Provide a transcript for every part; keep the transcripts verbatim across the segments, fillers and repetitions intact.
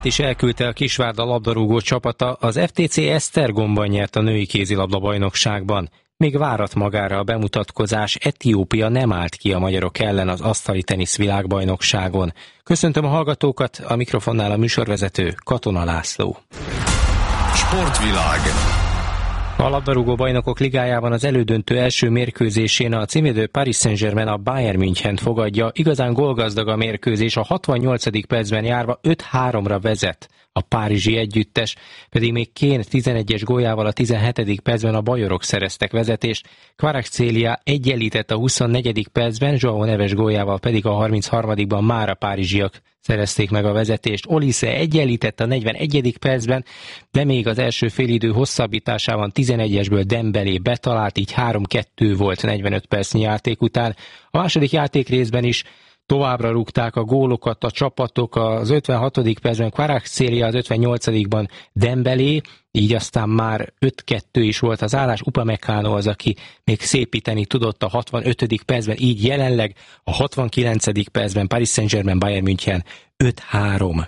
is elküldte a Kisvárda labdarúgó csapata, az ef té cé Esztergomban nyert a női kézilabda bajnokságban. Még várat magára a bemutatkozás, Etiópia nem állt ki a magyarok ellen az asztali tenisz világbajnokságon. Köszöntöm a hallgatókat, a mikrofonnál a műsorvezető Katona László. Sportvilág. A labdarúgó bajnokok ligájában az elődöntő első mérkőzésén a címvédő Paris Saint-Germain a Bayern Münchent fogadja. Igazán gólgazdag a mérkőzés, a hatvannyolcadik percben járva öt háromra vezet a párizsi együttes, pedig még Kane tizenegyes góljával a tizenhetedik percben a bajorok szereztek vezetést, Kvaratskhelia egyenlített a huszonnegyedik percben, João Neves góljával pedig a harmincharmadikban már a párizsiak szerezték meg a vezetést. Olise egyenlített a negyvenegyedik percben, de még az első félidő hosszabbításában tizenegyesből Dembélé betalált, így három kettő volt negyvenöt percnyi játék után. A második játék részben is továbbra rúgták a gólokat a csapatok, az ötvenhatodik percben Kvaratskhelia, az ötvennyolcadikban Dembélé, így aztán már öt kettő is volt az állás. Upamecano az, aki még szépíteni tudott a hatvanötödik percben, így jelenleg a hatvankilencedik percben Paris Saint-Germain Bayern München öt három.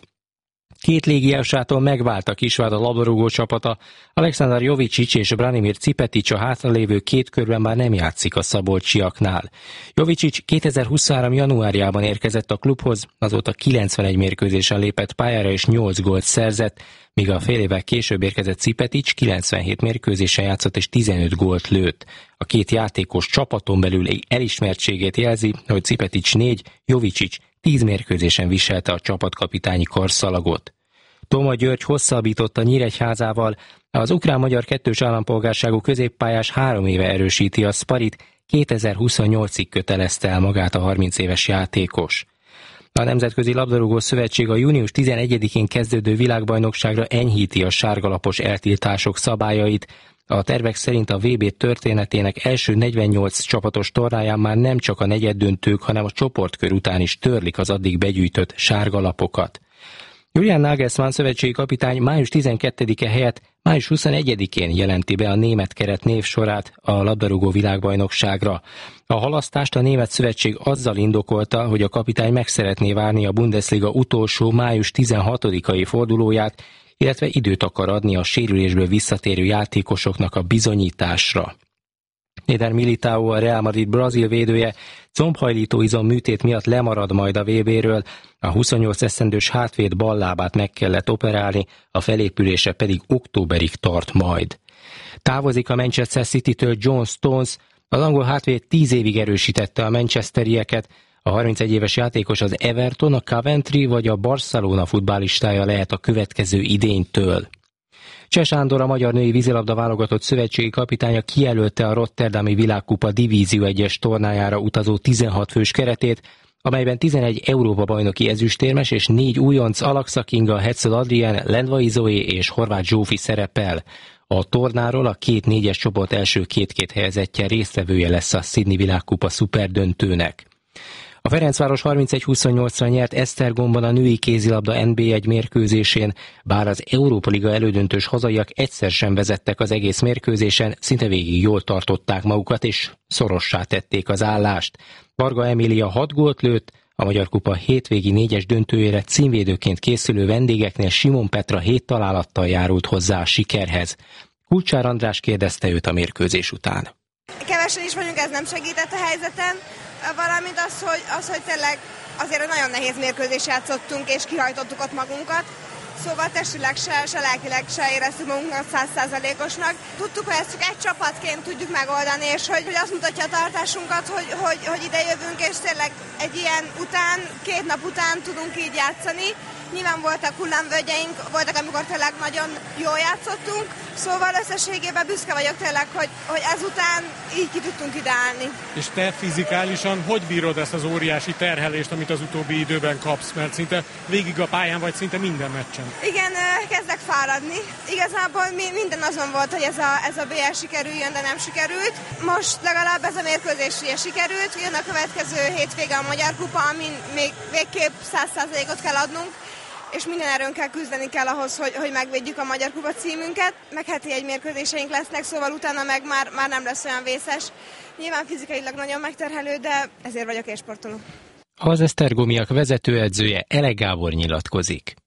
Két légiásától megvált a Kisvárda labdarúgó csapata, Aleksandar Jovicic és Branimir Cipetic a hátralévő két körben már nem játszik a szabolcsiaknál. Jovicic kétezer-huszonhárom januárjában érkezett a klubhoz, azóta kilencvenegy mérkőzésen lépett pályára és nyolc gólt szerzett, míg a fél évvel később érkezett Cipetic kilencvenhét mérkőzésen játszott és tizenöt gólt lőtt. A két játékos csapaton belül elismertségét jelzi, hogy Cipetic négy, Jovicic tíz mérkőzésen viselte a csapatkapitányi karszalagot. Toma György hosszabbította Nyíregyházával, az ukrán-magyar kettős állampolgárságú középpályás három éve erősíti a Sparit, kétezer-huszonnyolcig kötelezte el magát a harminc éves játékos. A Nemzetközi Labdarúgó Szövetség a június tizenegyedikén kezdődő világbajnokságra enyhíti a sárgalapos eltiltások szabályait. A tervek szerint a vé bé történetének első negyvennyolc csapatos tornáján már nem csak a negyeddöntők, hanem a csoportkör után is törlik az addig begyűjtött sárgalapokat. Julian Nagelsmann szövetségi kapitány május tizenkettedike helyett május huszonegyedikén jelenti be a német keret névsorát a labdarúgó világbajnokságra. A halasztást a német szövetség azzal indokolta, hogy a kapitány meg szeretné várni a Bundesliga utolsó május tizenhatodikai fordulóját, illetve időt akar adni a sérülésből visszatérő játékosoknak a bizonyításra. Eder Militao, a Real Madrid brazil védője combhajlító izom műtét miatt lemarad majd a vé béről, a huszonnyolc esztendős hátvéd ballábát meg kellett operálni, a felépülése pedig októberig tart majd. Távozik a Manchester City-től John Stones, az angol hátvéd tíz évig erősítette a manchesterieket, a harmincegy éves játékos az Everton, a Coventry vagy a Barcelona futballistája lehet a következő idénytől. Cseh Sándor, a magyar női vízilabda válogatott szövetségi kapitánya kijelölte a Rotterdami Világkupa Divízió egyes tornájára utazó tizenhat fős keretét, amelyben tizenegy Európa-bajnoki ezüstérmes és négy újonc Alaksa Kinga, Hetzel Adrien, Lendvai Zoé és Horváth Zsófi szerepel. A tornáról a két négyes csoport első két-két helyezettje résztvevője lesz a Sydney Világkupa szuperdöntőnek. A Ferencváros harmincegy huszonnyolcra nyert Esztergomban a női kézilabda en bé egy mérkőzésén, bár az Európa Liga elődöntős hazaiak egyszer sem vezettek az egész mérkőzésen, szinte végig jól tartották magukat és szorossá tették az állást. Varga Emília hat gólt lőtt, a Magyar Kupa hétvégi négyes döntőjére címvédőként készülő vendégeknél Simon Petra hét találattal járult hozzá a sikerhez. Kulcsár András kérdezte őt a mérkőzés után. Kevesen is vagyunk, ez nem segített a helyzeten, valamint az, hogy, az, hogy tényleg azért egy nagyon nehéz mérkőzést játszottunk, és kihajtottuk ott magunkat. Szóval testileg se, se lelkileg se éreztük magunkat száz százalékosnak. Tudtuk, hogy ezt csak egy csapatként tudjuk megoldani, és hogy, hogy azt mutatja a tartásunkat, hogy, hogy, hogy ide jövünk, és tényleg egy ilyen után, két nap után tudunk így játszani. Nyilván voltak hullámvölgyeink, voltak, amikor tényleg nagyon jól játszottunk, szóval összességében büszke vagyok tényleg, hogy, hogy ezután így ki tudtunk ide állni. És te fizikálisan hogy bírod ezt az óriási terhelést, amit az utóbbi időben kapsz? Mert szinte végig a pályán vagy, szinte minden meccsen. Igen, kezdek fáradni. Igazából minden azon volt, hogy ez a, ez a bé el sikerüljön, de nem sikerült. Most legalább ez a mérkőzés ugye sikerült, jön a következő hétvége a Magyar Kupa, amin még végképp száz százalékot kell adnunk, és minden erőnkkel küzdeni kell ahhoz, hogy, hogy megvédjük a Magyar Kupa címünket, meg heti egy mérkőzéseink lesznek, szóval utána meg már, már nem lesz olyan vészes. Nyilván fizikailag nagyon megterhelő, de ezért vagyok élsportoló. Az esztergomiak vezetőedzője Elek Gábor nyilatkozik.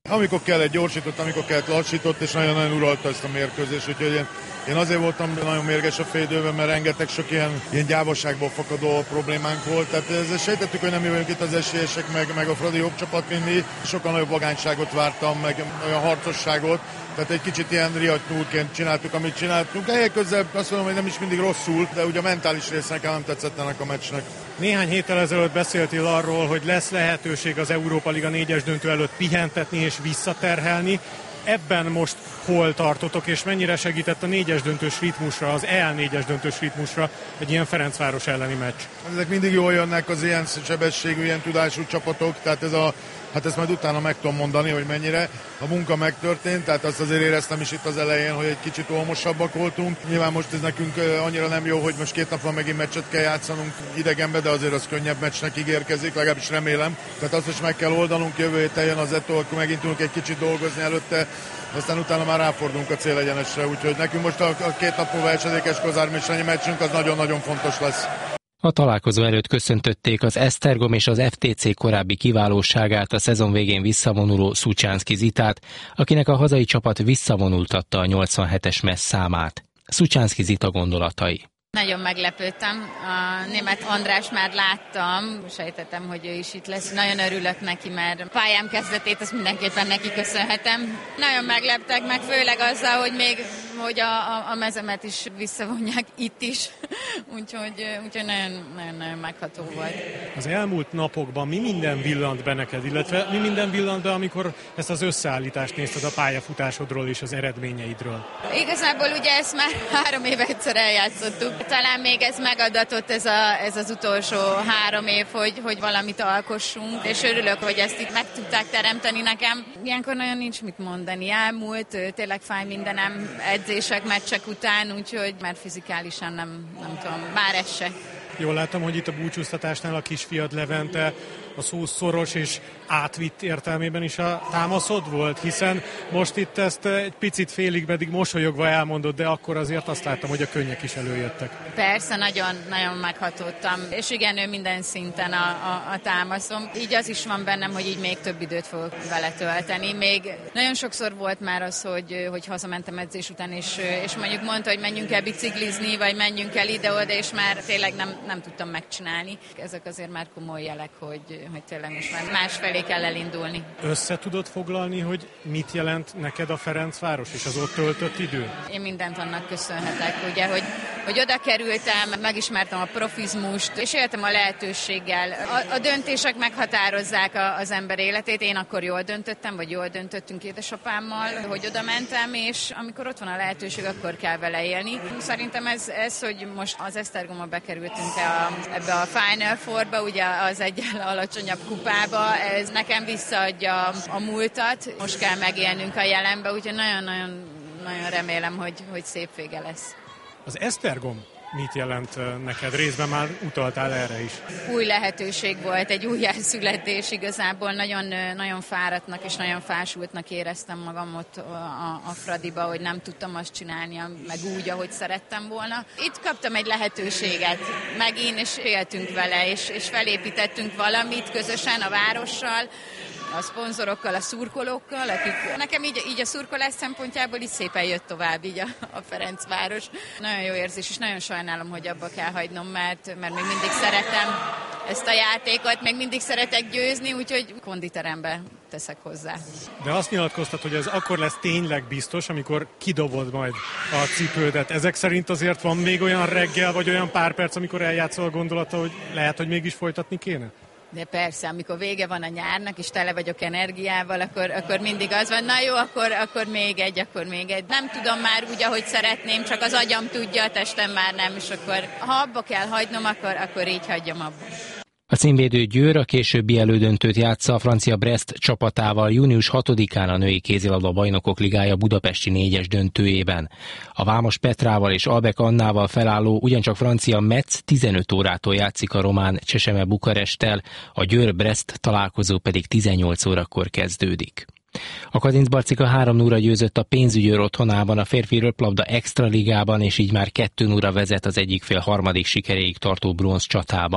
Amikor kell egy gyorsított, amikor kell lassított, és nagyon-nagyon uralta ezt a mérkőzést, úgyhogy én, én azért voltam nagyon mérges a fél időben, mert rengeteg sok ilyen, ilyen gyávaságból fakadó problémánk volt. Tehát ezzel sejtettük, hogy nem mi vagyunk itt az esélyesek, meg, meg a Fradi jobb csapat, mint mi. Sokkal nagyobb vagányságot vártam, meg olyan harcosságot. Tehát egy kicsit ilyen riadtúrként csináltuk, amit csináltunk. Helyek közel azt mondom, hogy nem is mindig rosszul, de ugye a mentális része nekem nem tetszett ennek a meccsnek. Néhány héttel ezelőtt beszéltél arról, hogy lesz lehetőség az Európa Liga négyes döntő előtt pihentetni és visszaterhelni. Ebben most hol tartotok, és mennyire segített a négyes döntős ritmusra, az E L négyes döntős ritmusra egy ilyen Ferencváros elleni meccs? Ezek mindig jól jönnek az ilyen sebességű, ilyen tudású csapatok, tehát ez a Hát ezt majd utána meg tudom mondani, hogy mennyire. A munka megtörtént, tehát azt azért éreztem is itt az elején, hogy egy kicsit olmosabbak voltunk. Nyilván most ez nekünk annyira nem jó, hogy most két napon megint meccset kell játszanunk idegenbe, de azért az könnyebb meccsnek ígérkezik, legalábbis remélem. Tehát azt is meg kell oldanunk, jövő héten jön az Eto, akkor megint tudunk egy kicsit dolgozni előtte, aztán utána már ráfordulunk a célegyenesre, úgyhogy nekünk most a, a két nap múlva esedékes Kozármésányi meccsünk az nagyon-nagyon fontos lesz. A találkozó előtt köszöntötték az Esztergom és az ef té cé korábbi kiválóságát, a szezon végén visszavonuló Szucsánszky Zitát, akinek a hazai csapat visszavonultatta a nyolcvanhetes messz számát. Szucsánszky Zita gondolatai. Nagyon meglepődtem. A német András már láttam, sejtettem, hogy ő is itt lesz. Nagyon örülök neki, mert a pályám kezdetét azt mindenképpen neki köszönhetem. Nagyon megleptek, meg főleg azzal, hogy még hogy a, a, a mezemet is visszavonják itt is. úgyhogy, úgyhogy nagyon, nagyon, nagyon megható volt. Az elmúlt napokban mi minden villant be neked, illetve mi minden villant be, amikor ezt az összeállítást nézted a pályafutásodról és az eredményeidről? Igazából ugye ezt már három éve egyszer eljátszottuk. Talán még ez megadatott ez, a, ez az utolsó három év, hogy, hogy valamit alkossunk, és örülök, hogy ezt itt meg tudták teremteni nekem. Ilyenkor nagyon nincs mit mondani. Elmúlt, tényleg fáj mindenem edzések, meccsek után, úgyhogy már fizikálisan nem, nem tudom, már ez se. Jól láttam, hogy itt a búcsúztatásnál a kisfiad Levente a szó szoros és átvitt értelmében is a támaszod volt, hiszen most itt ezt egy picit félig pedig mosolyogva elmondod, de akkor azért azt láttam, hogy a könnyek is előjöttek. Persze, nagyon, nagyon meghatottam, és igen, ő minden szinten a, a, a támaszom. Így az is van bennem, hogy így még több időt fogok vele tölteni. Még nagyon sokszor volt már az, hogy, hogy hazamentem edzés után, és, és mondjuk mondta, hogy menjünk el biciklizni, vagy menjünk el ide-oda, és már tényleg nem, nem tudtam megcsinálni. Ezek azért már komoly jelek, hogy, hogy tényleg most már másfelé kell elindulni. Össze tudod foglalni, hogy mit jelent neked a Ferencváros és az ott töltött idő? Én mindent annak köszönhetek, ugye, hogy, hogy oda kerültem, megismertem a profizmust, és éltem a lehetőséggel. A, a döntések meghatározzák a, az ember életét. Én akkor jól döntöttem, vagy jól döntöttünk édesapámmal, hogy oda mentem, és amikor ott van a lehetőség, akkor kell vele élni. Szerintem ez, ez hogy most az Esztergomba bekerültünk a, ebbe a Final Fourba, ugye az egyel alacsonyabb kupába, ez nekem visszaadja a múltat, most kell megélnünk a jelenbe, úgyhogy nagyon-nagyon nagyon remélem, hogy, hogy szép vége lesz. Az Esztergom mit jelent neked? Részben már utaltál erre is. Új lehetőség volt, egy újjászületés igazából. Nagyon, nagyon fáradtnak és nagyon fásultnak éreztem magam ott a, a Fradiba, hogy nem tudtam azt csinálni, meg úgy, ahogy szerettem volna. Itt kaptam egy lehetőséget, megint, és éltünk vele, és, és felépítettünk valamit közösen a várossal, a szponzorokkal, a szurkolókkal, akik nekem így, így a szurkolás szempontjából így szépen jött tovább így a, a Ferencváros. Nagyon jó érzés, és nagyon sajnálom, hogy abba kell hagynom, mert, mert még mindig szeretem ezt a játékot, még mindig szeretek győzni, úgyhogy konditerembe teszek hozzá. De azt nyilatkoztat, hogy ez akkor lesz tényleg biztos, amikor kidobod majd a cipődet. Ezek szerint azért van még olyan reggel, vagy olyan pár perc, amikor eljátszol a gondolata, hogy lehet, hogy mégis folytatni kéne? De persze, amikor vége van a nyárnak, és tele vagyok energiával, akkor, akkor mindig az van, na jó, akkor, akkor még egy, akkor még egy. Nem tudom már úgy, ahogy szeretném, csak az agyam tudja, a testem már nem, és akkor ha abba kell hagynom, akkor, akkor így hagyjam abba. A címvédő Győr a későbbi elődöntőt játsza a francia Brest csapatával június hatodikán a női kézilabda bajnokok ligája budapesti négyes döntőjében. A Vámos Petrával és Albek Annával felálló ugyancsak francia Metz tizenöt órától játszik a román Cseseme Bukaresttel, a Győr-Brest találkozó pedig tizennyolc órakor kezdődik. A Kazincbarcika három nulla győzött a Pénzügyőr otthonában a férfi röplabda extraligában, és így már kettő nulla vezet az egyik fél harmadik sikeréig tartó bronz csatában.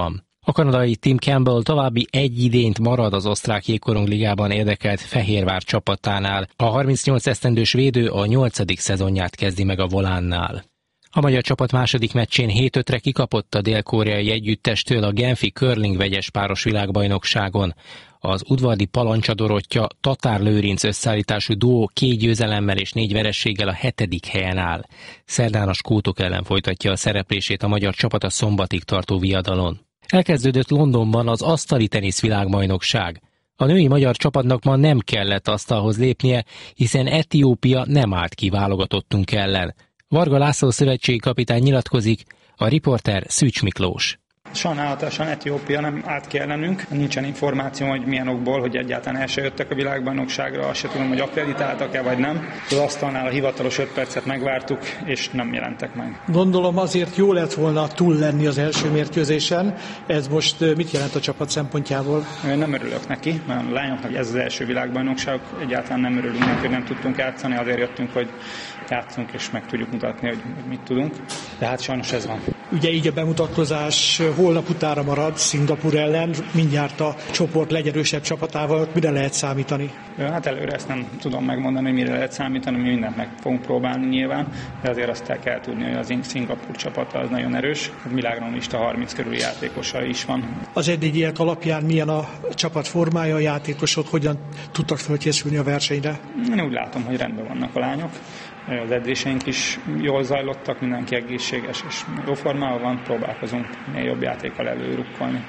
A kanadai Tim Campbell további egy idényt marad az osztrák jégkorongligában érdekelt Fehérvár csapatánál. A harmincnyolc esztendős védő a nyolcadik szezonját kezdi meg a volánnál. A magyar csapat második meccsén hét ötre kikapott a dél-koreai együttestől a Genfi curling vegyes páros világbajnokságon. Az udvardi Palancsa Dorottya Tatár Lőrinc összeállítású duó két győzelemmel és négy vereséggel a hetedik helyen áll. Szerdán a skótok ellen folytatja a szereplését a magyar csapat a szombatig tartó viadalon. Elkezdődött Londonban az asztali tenisz világbajnokság. A női magyar csapatnak ma nem kellett asztalhoz lépnie, hiszen Etiópia nem állt ki válogatottunk ellen. Varga László szövetségi kapitány nyilatkozik, a riporter Szűcs Miklós. Sajnálatosan Etiópia nem állt ki ellenünk. Nincsen információ, hogy milyen okból, hogy egyáltalán el se jöttek a világbajnokságra, azt se tudom, hogy akkreditáltak-e vagy nem. Az asztalnál a hivatalos öt percet megvártuk, és nem jelentek meg. Gondolom azért jó lett volna túl lenni az első mérkőzésen. Ez most mit jelent a csapat szempontjából? Én nem örülök neki, mert a lányoknak ez az első világbajnokság, egyáltalán nem örülünk neki, hogy nem tudtunk játszani, azért jöttünk, hogy játszunk és meg tudjuk mutatni, hogy mit tudunk. De hát sajnos ez van. Ugye így a bemutatkozás holnap utára marad Szingapúr ellen, mindjárt a csoport legerősebb csapatával, mire lehet számítani? Hát előre ezt nem tudom megmondani, hogy mire lehet számítani, mi mindent meg fogunk próbálni nyilván, de azért azt el kell tudni, hogy az Szingapúr csapata az nagyon erős, a világranglista harminc körüli játékosa is van. Az eddigiek alapján milyen a csapat formája, a játékosok, hogyan tudtak felkészülni a versenyre? Én úgy látom, hogy rendben vannak a lányok. Az edzéseink is jól zajlottak, mindenki egészséges és jó formában van, próbálkozunk minél jobb játékkal előrukkolni.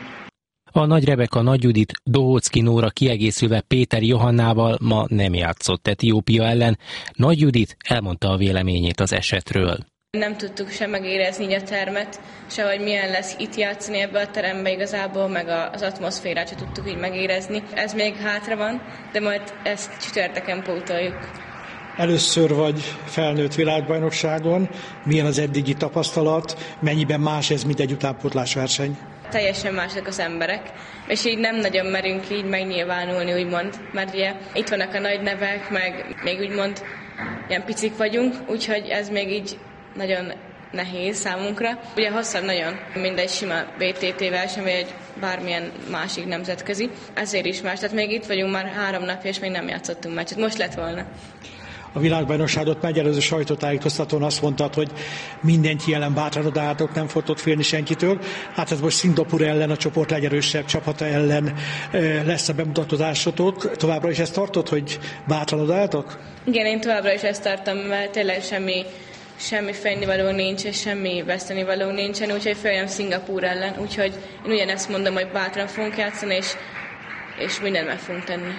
A Nagy Rebeka, Nagy Judit, Dohocki Nóra kiegészülve Péter Johannával ma nem játszott Etiópia ellen. Nagy Judit elmondta a véleményét az esetről. Nem tudtuk sem megérezni így a termet, se hogy milyen lesz itt játszani ebbe a terembe igazából, meg az atmoszférát se tudtuk így megérezni. Ez még hátra van, de majd ezt csütörtökön pótoljuk. Először vagy felnőtt világbajnokságon, milyen az eddigi tapasztalat, mennyiben más ez, mint egy utánpótlás verseny? Teljesen mások az emberek, és így nem nagyon merünk így megnyilvánulni, úgymond, mert ugye itt vannak a nagy nevek, meg még úgymond ilyen picik vagyunk, úgyhogy ez még így nagyon nehéz számunkra. Ugye hosszabb nagyon, mint egy sima bé té té verseny, vagy egy bármilyen másik nemzetközi. Ezért is más, tehát még itt vagyunk már három napja, és még nem játszottunk meccset. Most lett volna. A világbajnokságot megelőző sajtótájékoztatón azt mondtad, hogy mindenki ellen bátran odaálltok, nem fogtok félni senkitől. Hát ez most Szingapúr ellen, a csoport legerősebb csapata ellen lesz a bemutatkozásotok. Továbbra is ezt tartod, hogy bátran odaálltok? Igen, én továbbra is ezt tartom, mert tényleg semmi, semmi félnivaló nincs, és semmi vesztenivaló nincsen, úgyhogy följön Szingapúr ellen. Úgyhogy én ugyanezt mondom, hogy bátran fogunk játszani, és, és mindent meg fogunk tenni.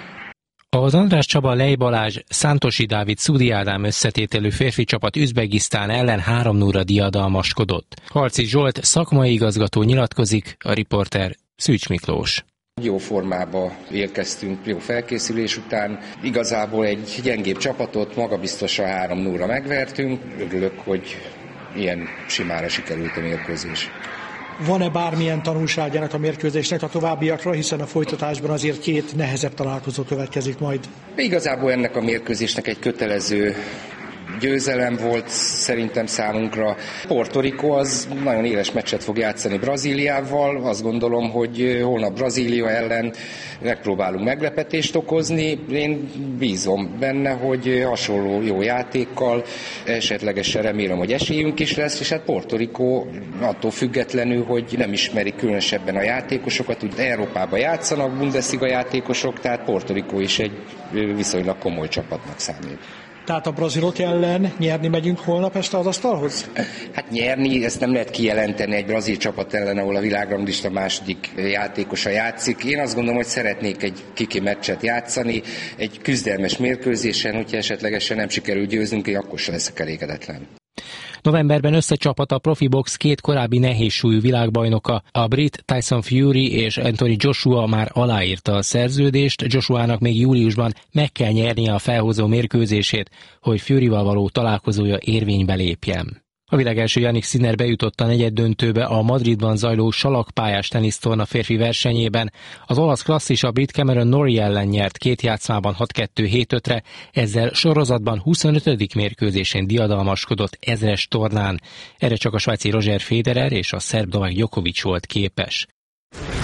Az András Csaba, Lej Balázs, Szántosi Dávid, Szudi Ádám összetételű férfi csapat Üzbegisztán ellen három nulla diadalmaskodott. Harci Zsolt szakmai igazgató nyilatkozik, a riporter Szűcs Miklós. Jó formába érkeztünk, jó felkészülés után. Igazából egy gyengébb csapatot magabiztosan három nulla megvertünk. Örülök, hogy ilyen simára sikerült a mérkőzés. Van-e bármilyen tanulságának a mérkőzésnek a továbbiakra, hiszen a folytatásban azért két nehezebb találkozó következik majd? Igazából ennek a mérkőzésnek egy kötelező győzelem volt szerintem számunkra. Puerto Rico az nagyon éles meccset fog játszani Brazíliával. Azt gondolom, hogy holnap Brazília ellen megpróbálunk meglepetést okozni. Én bízom benne, hogy hasonló jó játékkal, esetlegesen remélem, hogy esélyünk is lesz, és hát Puerto Rico attól függetlenül, hogy nem ismeri különösebben a játékosokat, úgy Európában játszanak Bundesliga játékosok, tehát Puerto Rico is egy viszonylag komoly csapatnak számít. Tehát a brazilok ellen nyerni megyünk holnap este az asztalhoz? Hát nyerni, ezt nem lehet kijelenteni egy brazil csapat ellen, ahol a világranglista második játékosa játszik. Én azt gondolom, hogy szeretnék egy kiki meccset játszani, egy küzdelmes mérkőzésen, hogyha esetlegesen nem sikerül győznünk, én akkor sem leszek elégedetlen. Novemberben összecsaphat a profi box két korábbi nehézsúlyú világbajnoka. A brit Tyson Fury és Anthony Joshua már aláírta a szerződést, Joshuának még júliusban meg kell nyernie a felhozó mérkőzését, hogy Furyval való találkozója érvénybe lépjen. A világ első Jannik Sinner bejutott a negyeddöntőbe a Madridban zajló salakpályás tenisztorna férfi versenyében. Az olasz klasszis a brit Cameron Norrie ellen nyert két játszmában hat kettő hét ötre, ezzel sorozatban huszonötödik mérkőzésén diadalmaskodott ezres tornán. Erre csak a svájci Roger Federer és a szerb Novák Djokovic volt képes.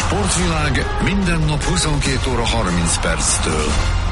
sportvilág minden nap huszonkét óra harminc perctől.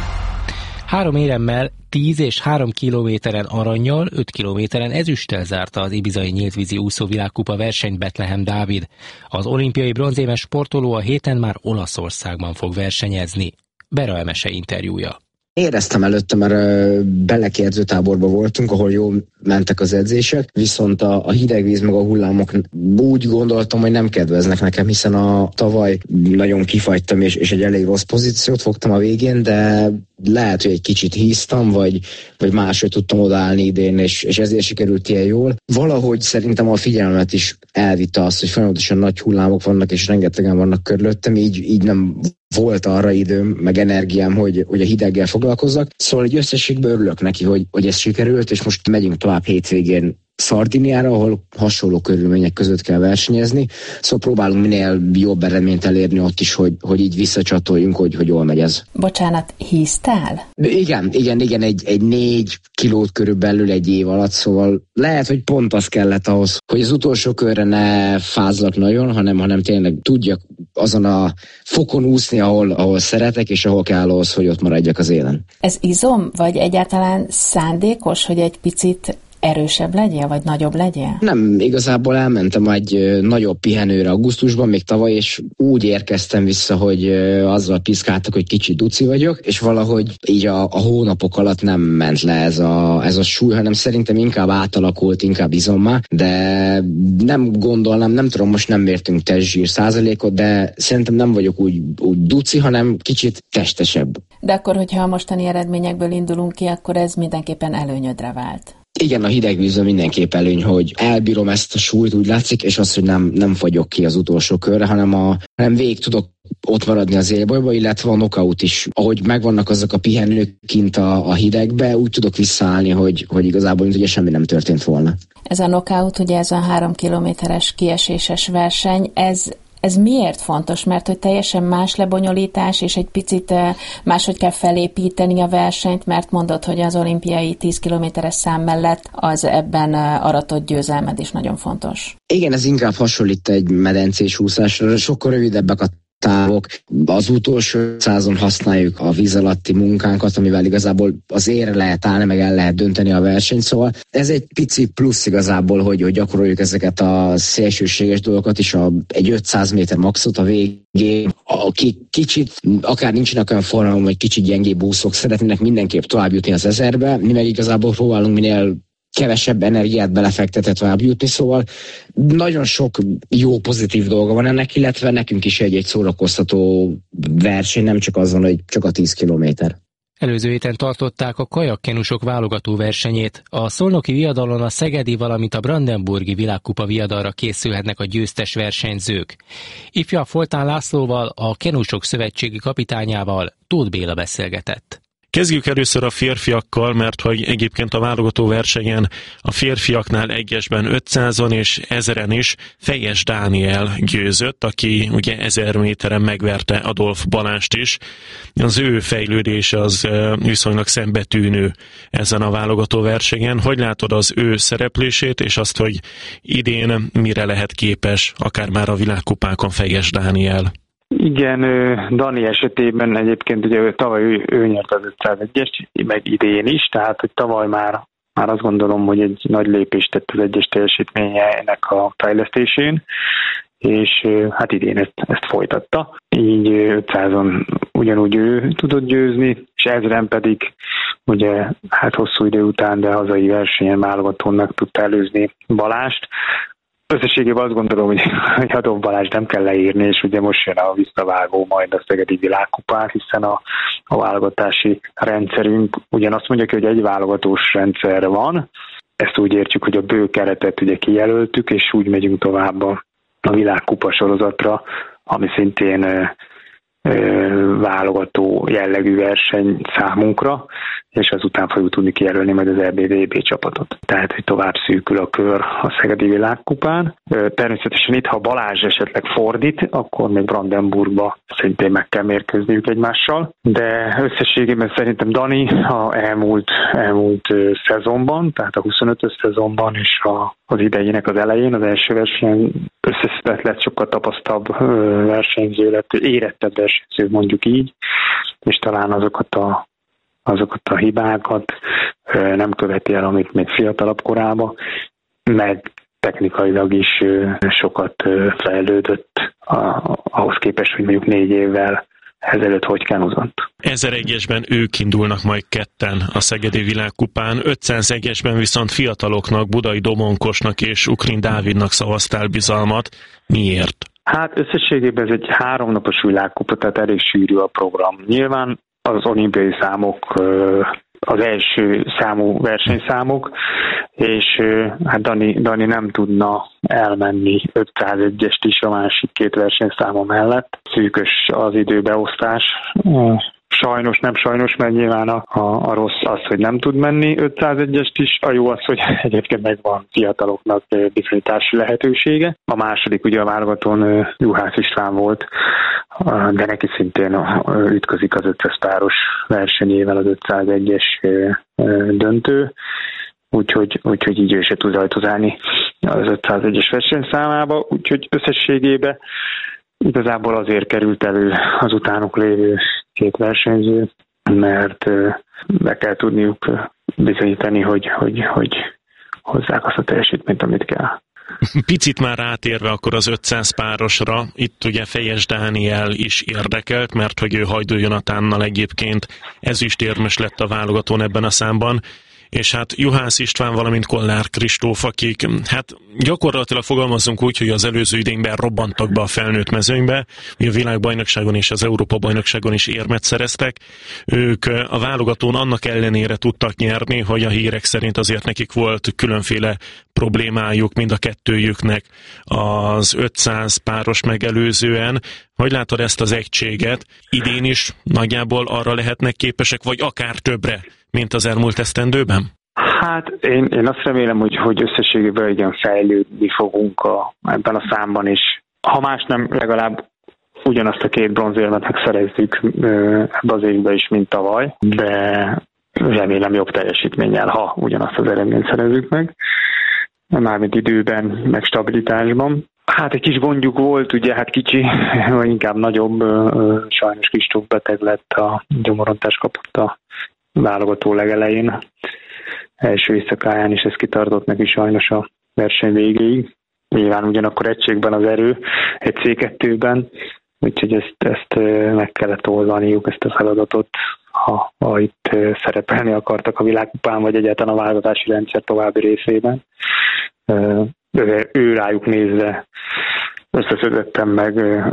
Három éremmel, tíz és három kilométeren arannyal, öt kilométeren ezüsttel zárta az ibizai nyíltvízi úszó világkupa versenyt Betlehem Dávid. Az olimpiai bronzémes sportoló a héten már Olaszországban fog versenyezni. Bera Emese interjúja. Éreztem előtte, mert Beleki edzőtáborban voltunk, ahol jól mentek az edzések, viszont a, a hideg víz meg a hullámok úgy gondoltam, hogy nem kedveznek nekem, hiszen a tavaly nagyon kifagytam, és, és egy elég rossz pozíciót fogtam a végén, de lehet, hogy egy kicsit híztam, vagy, vagy máshogy tudtam odaállni idén, és, és ezért sikerült ilyen jól. Valahogy szerintem a figyelmet is elvitte azt, hogy folyamatosan nagy hullámok vannak, és rengetegen vannak körülöttem, így, így nem volt arra időm, meg energiám, hogy, hogy a hideggel foglalkozzak. Szóval egy összességben örülök neki, hogy, hogy ez sikerült, és most megyünk tovább hétvégén Szardiniára, ahol hasonló körülmények között kell versenyezni. Szóval próbálunk minél jobb eredményt elérni ott is, hogy, hogy így visszacsatoljunk, hogy, hogy jól megy ez. Bocsánat, híztál? Igen, igen, igen, egy, egy négy kilót körülbelül egy év alatt, szóval lehet, hogy pont az kellett ahhoz, hogy az utolsó körre ne fázlak nagyon, hanem, hanem tényleg tudjak azon a fokon úszni, ahol, ahol szeretek, és ahol kell ahhoz, hogy ott maradjak az élen. Ez izom, vagy egyáltalán szándékos, hogy egy picit erősebb legyél, vagy nagyobb legyél? Nem, igazából elmentem egy nagyobb pihenőre augusztusban, még tavaly, és úgy érkeztem vissza, hogy azzal piszkáltak, hogy kicsit duci vagyok, és valahogy így a, a hónapok alatt nem ment le ez a, ez a súly, hanem szerintem inkább átalakult, inkább izommá, de nem gondolnám, nem tudom, most nem mértünk testzsír százalékot, de szerintem nem vagyok úgy, úgy duci, hanem kicsit testesebb. De akkor, hogyha a mostani eredményekből indulunk ki, akkor ez mindenképpen előnyödre vált. Igen, a hideg vízben mindenképp előny, hogy elbírom ezt a súlyt, úgy látszik, és az, hogy nem, nem fagyok ki az utolsó körre, hanem, a, hanem végig tudok ott maradni az élbolyba, illetve a knockout is. Ahogy megvannak azok a pihenők kint a, a hidegbe, úgy tudok visszaállni, hogy, hogy igazából mint ugye semmi nem történt volna. Ez a knockout, ugye ez a három kilométeres kieséses verseny, ez Ez miért fontos? Mert hogy teljesen más lebonyolítás, és egy picit máshogy kell felépíteni a versenyt, mert mondod, hogy az olimpiai tíz kilométeres szám mellett az ebben aratott győzelmed is nagyon fontos. Igen, ez inkább hasonlít egy medencés úszásra, sokkal rövidebbek a távok. Az utolsó százon használjuk a víz alatti munkánkat, amivel igazából az érre lehet állni, meg el lehet dönteni a versenyt, szóval ez egy pici plusz igazából, hogy, hogy gyakoroljuk ezeket a szélsőséges dolgokat is, a, egy ötszáz méter maxot a végén. Aki kicsit, akár nincsenek olyan formában, hogy kicsit gyengébb úszók, szeretnének mindenképp tovább jutni az ezerbe, mi meg igazából próbálunk minél kevesebb energiát belefektetve tovább jutni, szóval nagyon sok jó, pozitív dolga van ennek, illetve nekünk is egy, egy szórakoztató verseny, nem csak azon, hogy csak a tíz kilométer. Előző héten tartották a kajakkenusok válogató versenyét. A szolnoki viadalon a szegedi, valamint a brandenburgi világkupa viadalra készülhetnek a győztes versenyzők. Ifja Foltán Lászlóval, a Kenusok szövetségi kapitányával Tóth Béla beszélgetett. Kezdjük először a férfiakkal, mert hogy egyébként a válogató versenyen a férfiaknál egyesben ötszázon és ezeren is Fejes Dániel győzött, aki ugye ezer méteren megverte Adolf Balást is. Az ő fejlődése az viszonylag szembetűnő ezen a válogató versenyen. Hogy látod az ő szereplését, és azt, hogy idén mire lehet képes, akár már a világkupákon Fejes Dániel? Igen, Dani esetében egyébként ugye tavaly ő, ő nyert az ötszázegyest, meg idén is, tehát hogy tavaly már, már azt gondolom, hogy egy nagy lépést tett az egyes teljesítményének a fejlesztésén, és hát idén ezt, ezt folytatta. Így ötszázon ugyanúgy ő tudott győzni, és ezren pedig ugye hát hosszú idő után, de hazai versenyen válogatónak tudta előzni Balást. Összességében azt gondolom, hogy, hogy Adolf Balázs nem kell leírni, és ugye most jön a visszavágó majd a szegedi világkupán, hiszen a, a válogatási rendszerünk ugyanazt mondja ki, hogy egy válogatós rendszer van. Ezt úgy értjük, hogy a bő keretet ugye kijelöltük, és úgy megyünk tovább a, a világkupa sorozatra, ami szintén ö, ö, válogató jellegű verseny számunkra. és azután fogjuk tudni kijelölni majd az é bé vé bé csapatot. Tehát, hogy tovább szűkül a kör a Szegedi Világkupán. Természetesen itt, ha Balázs esetleg fordít, akkor még Brandenburgba szintén meg kell mérkőzniük egymással, de összességében szerintem Dani a elmúlt, elmúlt szezonban, tehát a huszonötös szezonban és a, az idejének az elején, az első verseny összeszedett lett, sokkal tapasztaltabb versenyző lett, érettebb versenyző, mondjuk így, és talán azokat a azokat a hibákat nem követi el, amit még fiatalabb korában, meg technikailag is sokat fejlődött ahhoz képest, hogy mondjuk négy évvel ezelőtt hogy kenúzott. ezeregyesben ők indulnak majd ketten a Szegedi Világkupán, ötszázegyesben viszont fiataloknak, Budai Domonkosnak és Ukrin Dávidnak szavaztál bizalmat. Miért? Hát összességében ez egy háromnapos világkupa, tehát elég sűrű a program. Nyilván az olimpiai számok az első számú versenyszámok, és hát Dani, Dani nem tudna elmenni ötszázegyest is a másik két versenyszáma mellett. Szűkös az időbeosztás. Sajnos, nem sajnos, mert nyilván a, a, a rossz az, hogy nem tud menni ötszázegyest is, a jó az, hogy egyébként megvan fiataloknak bizonyítási lehetősége. A második ugye a válogatón Juhász István volt, de neki szintén ütközik az ötszáz páros versenyével az ötszázegyes döntő, úgyhogy, úgyhogy így ő se tud rajtozálni az ötszázegyes versenyszámába, úgyhogy összességében igazából azért került elő az utánuk lévő két versenyző, mert be kell tudniuk bizonyítani, hogy, hogy, hogy hozzák azt a teljesítményt, amit kell. Picit már rátérve akkor az ötszáz párosra, itt ugye Fejes Dániel is érdekelt, mert hogy ő Hajdú Jonatánnal egyébként ezüstérmes lett a válogatón ebben a számban, és hát Juhász István, valamint Kollár Kristóf, akik hát gyakorlatilag fogalmazunk úgy, hogy az előző idényben robbantak be a felnőtt mezőnybe, a világbajnokságon és az Európa-bajnokságon is érmet szereztek. Ők a válogatón annak ellenére tudtak nyerni, hogy a hírek szerint azért nekik volt különféle problémájuk mind a kettőjüknek az ötszáz páros megelőzően. Hogy látod ezt az egységet? Idén is nagyjából arra lehetnek képesek, vagy akár többre, mint az elmúlt esztendőben? Hát én, én azt remélem, hogy, hogy összességében igen fejlődni fogunk a, ebben a számban is. Ha más nem, legalább ugyanazt a két bronzérmet megszerezzük ebbe az évben is, mint tavaly, de remélem jobb teljesítménnyel, ha ugyanazt az eredményt szerezzük meg, mármint időben, meg stabilitásban. Hát egy kis gondjuk volt, ugye, hát kicsi, vagy inkább nagyobb, sajnos Kristóf beteg lett, a gyomorontást kapott a válogató legelején. Első éjszakáján is ez kitartott neki sajnos a verseny végéig. Nyilván ugyanakkor egységben az erő, egy cé kettőben, úgyhogy ezt, ezt meg kellett oldaniuk, ezt a feladatot, ha, ha itt szerepelni akartak a világkupán, vagy egyáltalán a válogatási rendszer további részében. Ő, ő rájuk nézve összeszedettem meg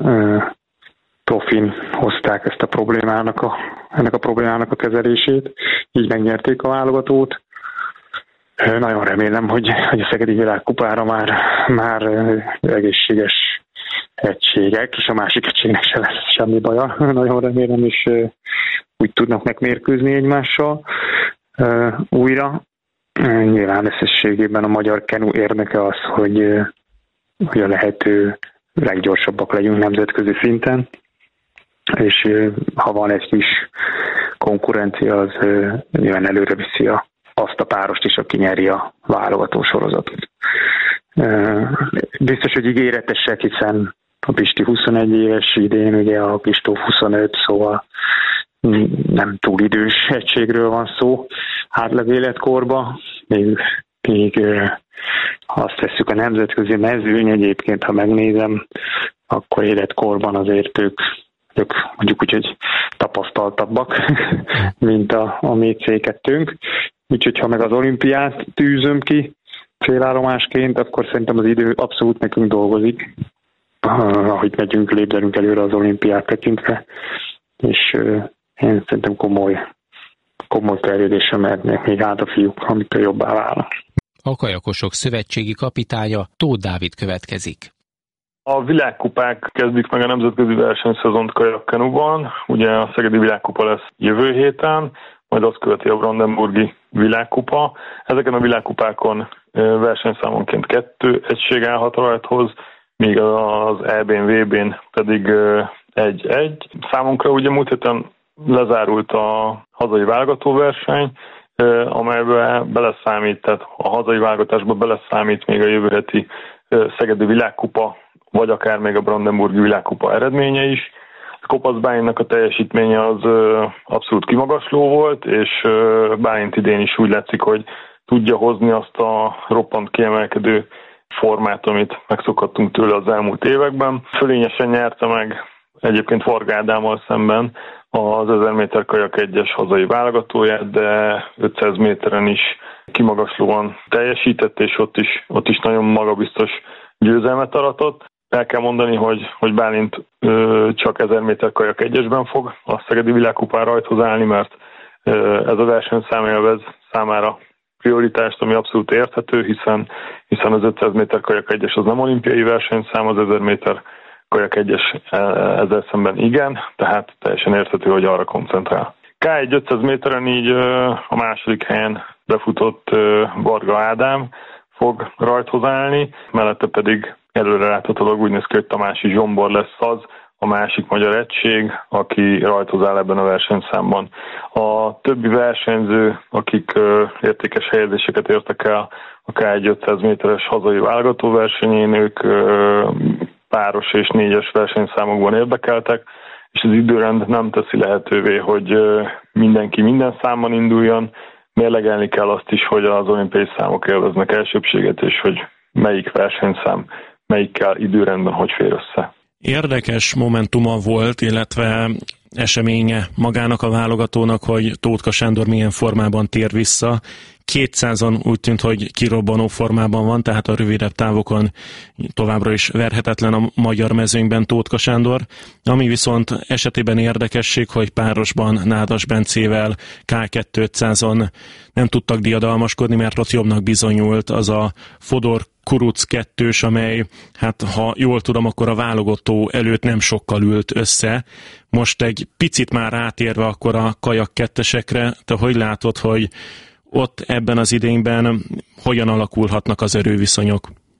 profin hozták ezt a problémának a, ennek a problémának a kezelését, így megnyerték a válogatót. Nagyon remélem, hogy, hogy a Szegedi Világkupára már, már egészséges egységek, és a másik egységnek se lesz semmi baja. Nagyon remélem, és úgy tudnak megmérkőzni egymással újra. Nyilván összességében a magyar kenu érdeke az, hogy, hogy a lehető leggyorsabbak legyünk nemzetközi szinten, és ha van egy kis konkurencia, az nyilván előre viszi a, azt a párost is, aki nyeri a válogató sorozatot. Biztos, hogy ígéretesek, hiszen a Pisti huszonegy éves idén, ugye a Kristóf huszonöt, szóval nem túl idős egységről van szó átlag életkorban, még, még azt tesszük a nemzetközi mezőny egyébként, ha megnézem, akkor életkorban azért ők, ők mondjuk úgy, hogy tapasztaltabbak, mint a, a mi cé kettőnk. Úgyhogy ha meg az olimpiát tűzöm ki célállomásként, akkor szerintem az idő abszolút nekünk dolgozik, ahogy megyünk, lépdelünk előre az olimpiát tekintve, és én szerintem komoly, komoly terjedésre mehetnek még át a fiúk, amitől jobbá válnak. A kajakosok szövetségi kapitánya Tóth Dávid következik. A világkupák kezdik meg a nemzetközi versenyszezont kajakkenuban, ugye a Szegedi Világkupa lesz jövő héten, majd azt követi a brandenburgi világkupa. Ezeken a világkupákon versenyszámonként kettő egység állhat rajthoz, míg az é bén, vé bén pedig egy-egy. Számunkra ugye múlt héten lezárult a hazai válogatóverseny, amelyben beleszámít, tehát a hazai válogatásba beleszámít még a jövő heti szegedi világkupa, vagy akár még a brandenburgi világkupa eredménye is. A Kopasz Bálinnak a teljesítménye az abszolút kimagasló volt, és Bálint idén is úgy látszik, hogy tudja hozni azt a roppant kiemelkedő formát, amit megszokhattunk tőle az elmúlt években. Fölényesen nyerte meg egyébként Varga Ádámmal szemben az ezer méter kajak egyes hazai válogatóját, de ötszáz méteren is kimagaslóan teljesített, és ott is, ott is nagyon magabiztos győzelmet aratott. El kell mondani, hogy, hogy Bálint ö, csak ezer méter kajak egyesben fog a szegedi világkupán rajthoz állni, mert ö, ez a versenyszám élvez számára prioritást, ami abszolút érthető, hiszen, hiszen az ötszáz méter kajak egyes az nem olimpiai versenyszám, az ezer méter kajak egyes ezzel szemben igen, tehát teljesen érthető, hogy arra koncentrál. ká egy ötszáz méteren így a második helyen befutott Varga Ádám fog rajthoz állni, mellette pedig előre láthatólag úgy néz ki, hogy Tamási Zsombor lesz az, a másik magyar egység, aki rajthoz áll ebben a versenyszámban. A többi versenyző, akik értékes helyezéseket értek el a ká egy ötszáz méteres hazai válogatóversenyén, ők páros és négyes versenyszámokban érdekeltek, és az időrend nem teszi lehetővé, hogy mindenki minden számban induljon. Mérlegelni kell azt is, hogy az olimpiai számok élveznek elsőbséget, és hogy melyik versenyszám melyikkel időrendben hogy fér össze. Érdekes momentuma volt, illetve eseménye magának a válogatónak, hogy Tótka Sándor milyen formában tér vissza. kétszázon úgy tűnt, hogy kirobbanó formában van, tehát a rövidebb távokon továbbra is verhetetlen a magyar mezőnyben Tótka Sándor. Ami viszont esetében érdekesség, hogy párosban Nádas Bencével ká kétszázon nem tudtak diadalmaskodni, mert ott jobbnak bizonyult az a Fodor Kuruc kettős, amely, hát ha jól tudom, akkor a válogató előtt nem sokkal ült össze. Most egy picit már rátérve akkor a kajak kettesekre, te hogy látod, hogy ott ebben az idényben hogyan alakulhatnak az erőviszonyok?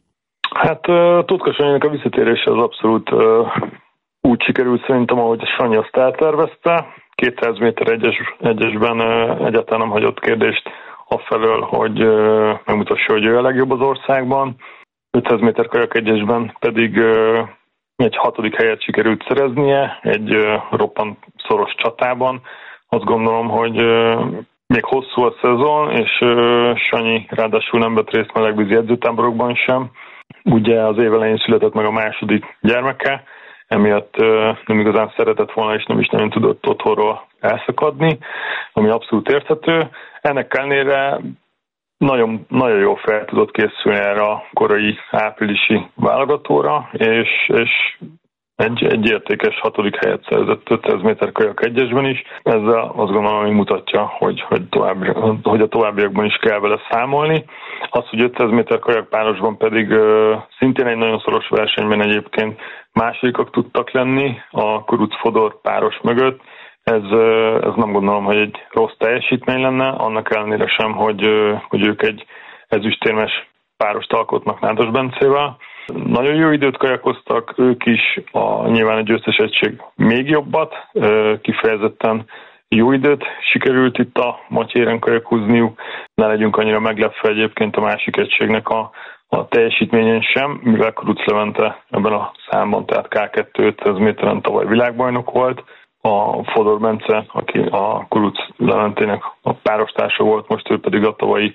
Hát Tótka Sanyinak a visszatérése az abszolút uh, úgy sikerült szerintem, ahogy a Sanyi azt eltervezte. kétszáz méter egyes, egyesben uh, egyáltalán nem hagyott kérdést afelől, hogy uh, megmutassa, hogy ő a legjobb az országban. ötszáz méter kajak egyesben pedig uh, egy hatodik helyet sikerült szereznie, egy uh, roppant szoros csatában. Azt gondolom, hogy uh, még hosszú a szezon, és uh, Sanyi ráadásul nem vett részt melegvízi edzőtáborokban sem. Ugye az év elején született meg a második gyermeke, emiatt uh, nem igazán szeretett volna, és nem is nagyon tudott otthonról elszakadni, ami abszolút érthető. Ennek ellenére nagyon, nagyon jól fel tudott készülni erre a korai áprilisi válogatóra, és, és Egy, egy értékes hatodik helyet szerzett ötszáz méter kajak egyesben is. Ezzel azt gondolom, hogy mutatja, hogy, hogy, tovább, hogy a továbbiakban is kell vele számolni. Az, hogy ötszáz méter kajak párosban pedig uh, szintén egy nagyon szoros versenyben egyébként másodikak tudtak lenni a Kuruc-Fodor páros mögött. Ez, uh, ez nem gondolom, hogy egy rossz teljesítmény lenne, annak ellenére sem, hogy, uh, hogy ők egy ezüstérmes párost alkotnak Nádas Bencével. Nagyon jó időt kajakoztak, ők is, a, nyilván a győztes egység még jobbat, kifejezetten jó időt sikerült itt a Matyéren kajakozni. Ne legyünk annyira meglepve egyébként a másik egységnek a, a teljesítményen sem, mivel Kuruc Levente ebben a számban, tehát ká kettő ötszáz méteren tavaly világbajnok volt. A Fodor Bence, aki a Kuruc Leventének a párostársa volt, most ő pedig a tavalyi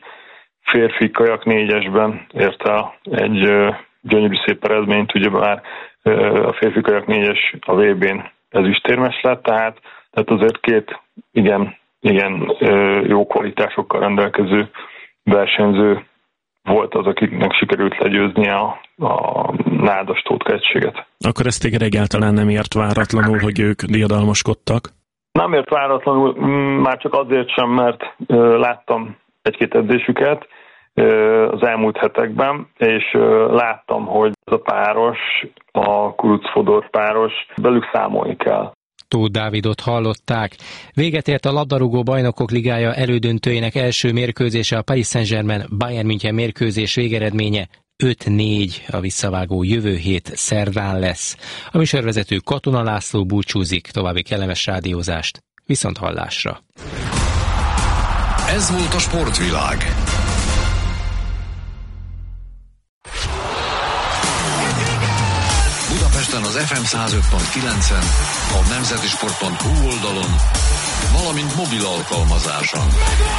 férfi kajak négyesben ért el egy gyönyörű szép eredményt, ugye már a férfi kajak négyes a vé bén ezüstérmes lett, tehát, tehát azért két igen, igen jó kvalitásokkal rendelkező versenyző volt az, akiknek sikerült legyőznie a, a Nádas Tótka egységet. Akkor ezt téged egyáltalán nem ért váratlanul, hogy ők diadalmaskodtak? Nem ért váratlanul, már csak azért sem, mert láttam egy-két edzésüket az elmúlt hetekben, és láttam, hogy ez a páros, a Kuruc-Fodor páros, velük számolni kell. Tóth Dávidot hallották. Véget ért a labdarúgó bajnokok ligája elődöntőjének első mérkőzése, a Paris Saint-Germain Bayern München mérkőzés végeredménye öt négy, a visszavágó jövő hét szerdán lesz. A műsorvezető Katona László búcsúzik, további kellemes rádiózást, viszont hallásra. Ez volt a sportvilág. Budapesten az ef em száz öt pont kilencen, a nemzetisport pont hu oldalon, valamint mobil alkalmazáson.